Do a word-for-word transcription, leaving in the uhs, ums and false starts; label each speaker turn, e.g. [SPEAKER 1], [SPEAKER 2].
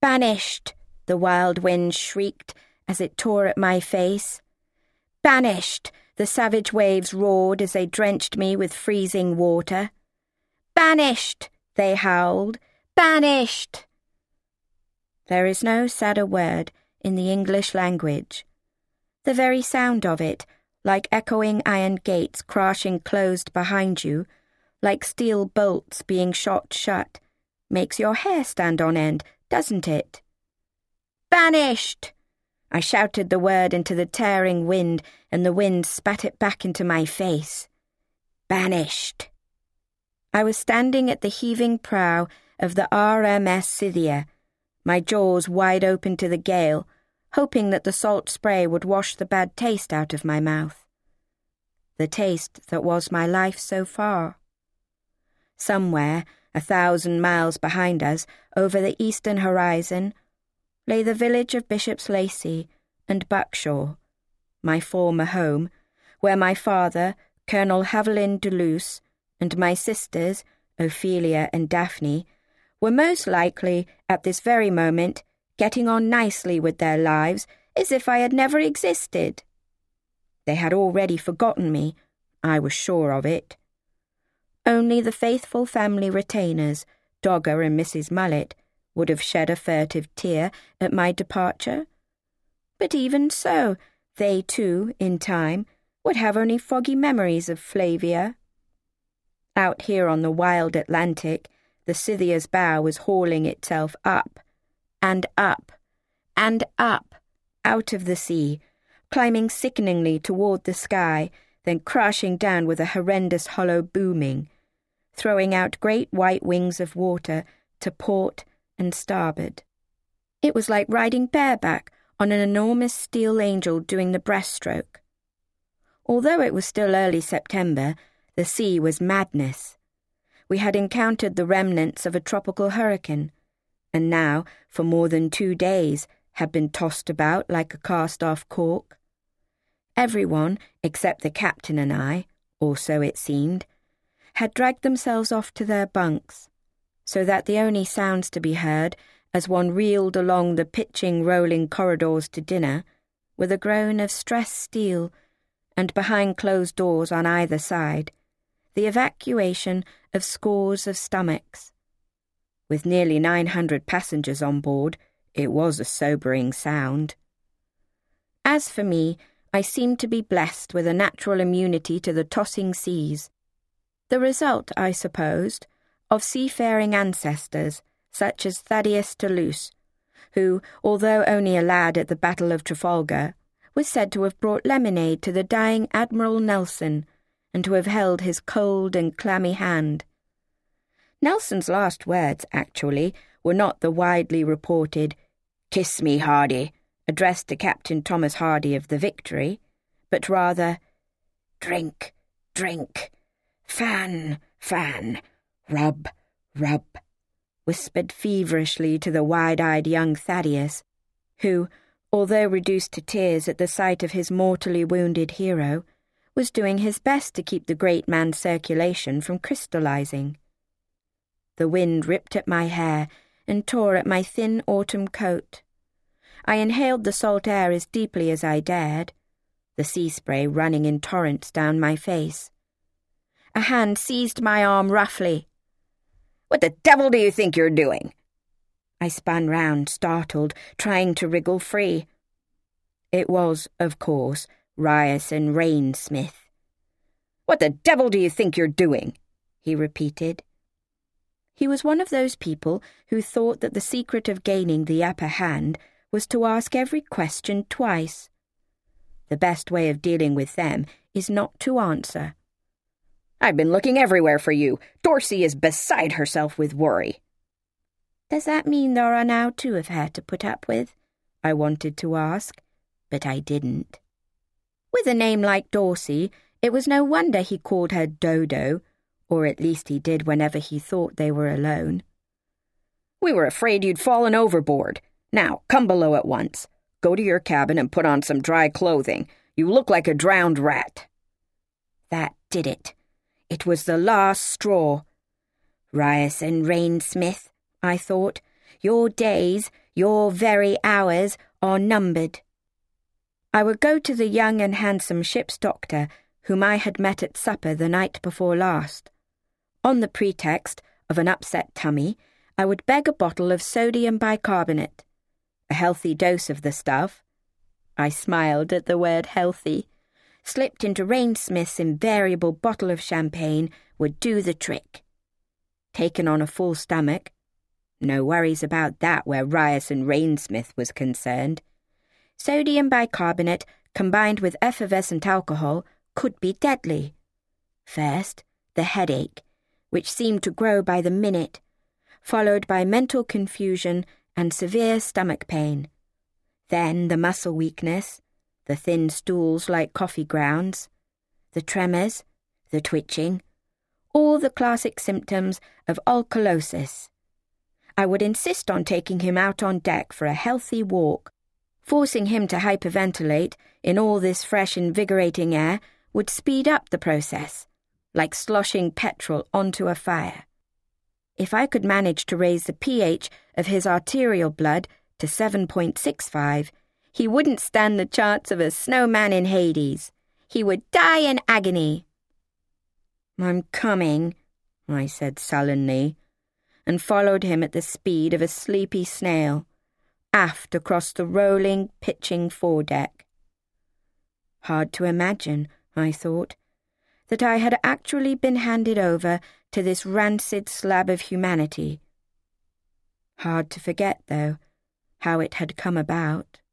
[SPEAKER 1] "Banished!" the wild wind shrieked as it tore at my face. "Banished!" the savage waves roared as they drenched me with freezing water. "Banished!" they howled. "Banished!" There is no sadder word in the English language. The very sound of it, like echoing iron gates crashing closed behind you, like steel bolts being shot shut, makes your hair stand on end, doesn't it? "Banished!" I shouted the word into the tearing wind, and the wind spat it back into my face. Banished! I was standing at the heaving prow of the R M S Scythia, my jaws wide open to the gale, hoping that the salt spray would wash the bad taste out of my mouth. The taste that was my life so far. Somewhere, a thousand miles behind us, over the eastern horizon, lay the village of Bishop's Lacey and Buckshaw, my former home, where my father, Colonel Haviland de Luce, and my sisters, Ophelia and Daphne, were most likely, at this very moment, getting on nicely with their lives as if I had never existed. They had already forgotten me, I was sure of it. Only the faithful family retainers, Dogger and Missus Mullet, would have shed a furtive tear at my departure. But even so, they too, in time, would have only foggy memories of Flavia. Out here on the wild Atlantic, the Scythia's bow was hauling itself up, and up, and up, out of the sea, climbing sickeningly toward the sky, then crashing down with a horrendous hollow booming, throwing out great white wings of water to port and starboard. It was like riding bareback on an enormous steel angel doing the breaststroke. Although it was still early September, the sea was madness. We had encountered the remnants of a tropical hurricane, and now, for more than two days, had been tossed about like a cast-off cork. Everyone, except the captain and I, or so it seemed, had dragged themselves off to their bunks, so that the only sounds to be heard, as one reeled along the pitching, rolling corridors to dinner, were the groan of stressed steel, and behind closed doors on either side, the evacuation of scores of stomachs. With nearly nine hundred passengers on board, it was a sobering sound. As for me, I seemed to be blessed with a natural immunity to the tossing seas, the result, I supposed, of seafaring ancestors such as Thaddeus Toulouse, who, although only a lad at the Battle of Trafalgar, was said to have brought lemonade to the dying Admiral Nelson and to have held his cold and clammy hand. Nelson's last words, actually, were not the widely reported, "Kiss me, Hardy," addressed to Captain Thomas Hardy of the Victory, but rather, "Drink, drink, fan, fan, rub, rub," whispered feverishly to the wide-eyed young Thaddeus, who, although reduced to tears at the sight of his mortally wounded hero, was doing his best to keep the great man's circulation from crystallizing. The wind ripped at my hair and tore at my thin autumn coat. I inhaled the salt air as deeply as I dared, the sea spray running in torrents down my face. A hand seized my arm roughly. "What the devil do you think you're doing?" I spun round, startled, trying to wriggle free. It was, of course, Ryerson Rainsmith. "What the devil do you think you're doing?" he repeated. He was one of those people who thought that the secret of gaining the upper hand was to ask every question twice. The best way of dealing with them is not to answer. "I've been looking everywhere for you. Dorsey is beside herself with worry." "Does that mean there are now two of her to put up with?" I wanted to ask, but I didn't. With a name like Dorsey, it was no wonder he called her Dodo, or at least he did whenever he thought they were alone. "We were afraid you'd fallen overboard. Now, come below at once. Go to your cabin and put on some dry clothing. You look like a drowned rat." That did it. It was the last straw. Ryerson Rainsmith, I thought, your days, Your very hours are numbered. I would go to the young and handsome ship's doctor whom I had met at supper the night before last. On the pretext of an upset tummy, I would beg a bottle of sodium bicarbonate, a healthy dose of the stuff. I smiled at the word healthy. Slipped into Rainsmith's invariable bottle of champagne would do the trick. Taken on a full stomach, no worries about that where Ryerson Rainsmith was concerned. Sodium bicarbonate combined with effervescent alcohol could be deadly. First, the headache, which seemed to grow by the minute, followed by mental confusion and severe stomach pain. Then the muscle weakness, the thin stools like coffee grounds, the tremors, the twitching, all the classic symptoms of alkalosis. I would insist on taking him out on deck for a healthy walk. Forcing him to hyperventilate in all this fresh, invigorating air would speed up the process, like sloshing petrol onto a fire. If I could manage to raise the pH of his arterial blood to seven point six five, he wouldn't stand the chance of a snowman in Hades. He would die in agony. "I'm coming," I said sullenly, and followed him at the speed of a sleepy snail, aft across the rolling, pitching foredeck. Hard to imagine, I thought, that I had actually been handed over to this rancid slab of humanity. Hard to forget, though, how it had come about.